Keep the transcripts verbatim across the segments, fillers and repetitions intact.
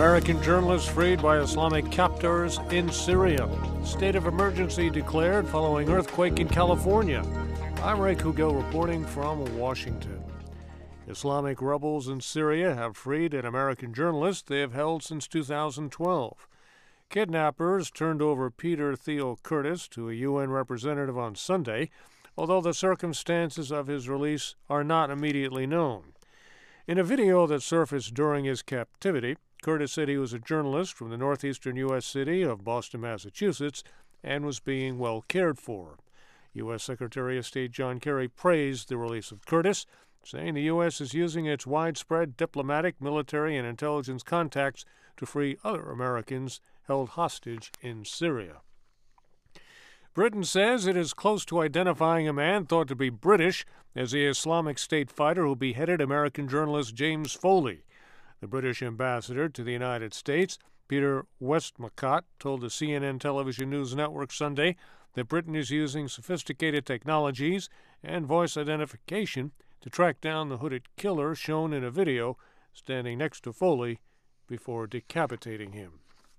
American journalists freed by Islamic captors in Syria. State of emergency declared following earthquake in California. I'm Ray Kugel reporting from Washington. Islamic rebels in Syria have freed an American journalist they have held since two thousand twelve. Kidnappers turned over Peter Theo Curtis to a U N representative on Sunday, although the circumstances of his release are not immediately known. In a video that surfaced during his captivity, Curtis said he was a journalist from the northeastern U S city of Boston, Massachusetts, and was being well cared for. U S Secretary of State John Kerry praised the release of Curtis, saying the U S is using its widespread diplomatic, military, and intelligence contacts to free other Americans held hostage in Syria. Britain says it is close to identifying a man thought to be British as the Islamic State fighter who beheaded American journalist James Foley. The British ambassador to the United States, Peter Westmacott, told the C N N television news network Sunday that Britain is using sophisticated technologies and voice identification to track down the hooded killer shown in a video standing next to Foley before decapitating him.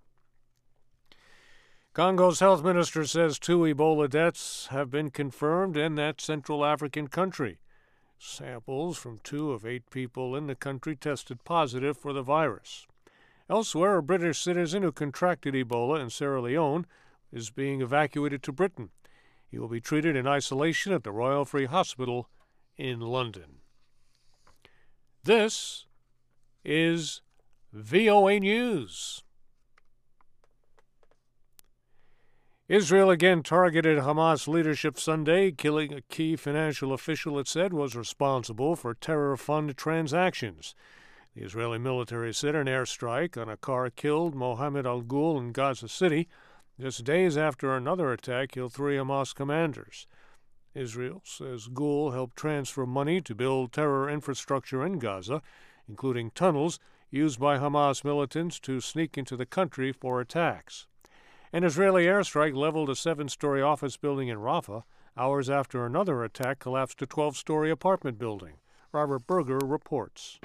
Congo's health minister says two Ebola deaths have been confirmed in that Central African country. Samples from two of eight people in the country tested positive for the virus. Elsewhere, a British citizen who contracted Ebola in Sierra Leone is being evacuated to Britain. He will be treated in isolation at the Royal Free Hospital in London. This is V O A News. Israel again targeted Hamas leadership Sunday, killing a key financial official it said was responsible for terror fund transactions. The Israeli military said an airstrike on a car killed Mohammed al-Ghul in Gaza City, just days after another attack killed three Hamas commanders. Israel says Ghul helped transfer money to build terror infrastructure in Gaza, including tunnels used by Hamas militants to sneak into the country for attacks. An Israeli airstrike leveled a seven-story office building in Rafah hours after another attack collapsed a twelve-story apartment building. Robert Berger reports.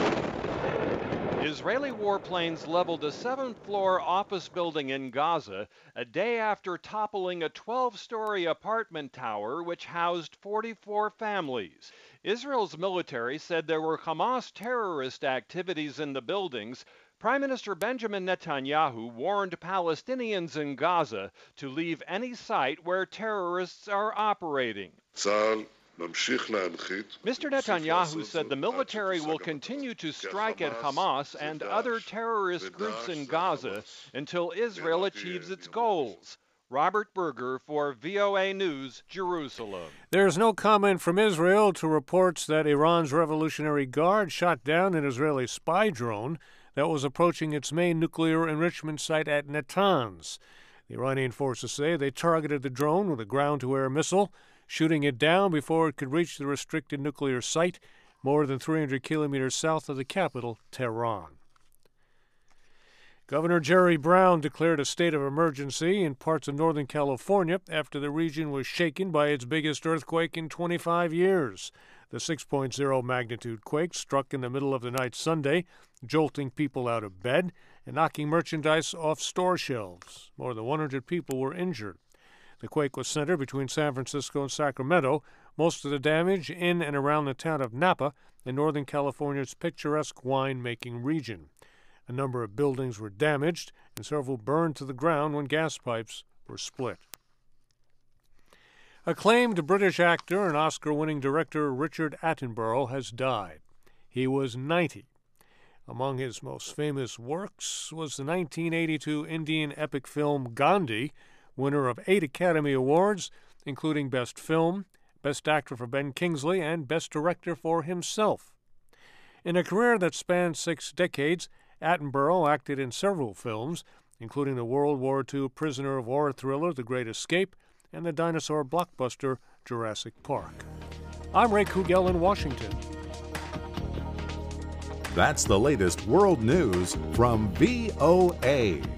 Israeli warplanes leveled a seventh-floor office building in Gaza a day after toppling a twelve-story apartment tower which housed forty-four families. Israel's military said there were Hamas terrorist activities in the buildings. Prime Minister Benjamin Netanyahu warned Palestinians in Gaza to leave any site where terrorists are operating. Mister Netanyahu said the military will continue to strike at Hamas and other terrorist groups in Gaza until Israel achieves its goals. Robert Berger for V O A News, Jerusalem. There's no comment from Israel to reports that Iran's Revolutionary Guard shot down an Israeli spy drone that was approaching its main nuclear enrichment site at Natanz. The Iranian forces say they targeted the drone with a ground-to-air missile, shooting it down before it could reach the restricted nuclear site more than three hundred kilometers south of the capital, Tehran. Governor Jerry Brown declared a state of emergency in parts of Northern California after the region was shaken by its biggest earthquake in twenty-five years. The six point oh magnitude quake struck in the middle of the night Sunday, jolting people out of bed and knocking merchandise off store shelves. More than one hundred people were injured. The quake was centered between San Francisco and Sacramento, most of the damage in and around the town of Napa in Northern California's picturesque wine-making region. A number of buildings were damaged and several burned to the ground when gas pipes were split. Acclaimed British actor and Oscar-winning director Richard Attenborough has died. He was ninety. Among his most famous works was the nineteen eighty-two Indian epic film Gandhi, winner of eight Academy Awards, including Best Film, Best Actor for Ben Kingsley, and Best Director for himself. In a career that spanned six decades, Attenborough acted in several films, including the World War Two prisoner of war thriller The Great Escape and the dinosaur blockbuster Jurassic Park. I'm Ray Kugel in Washington. That's the latest world news from V O A.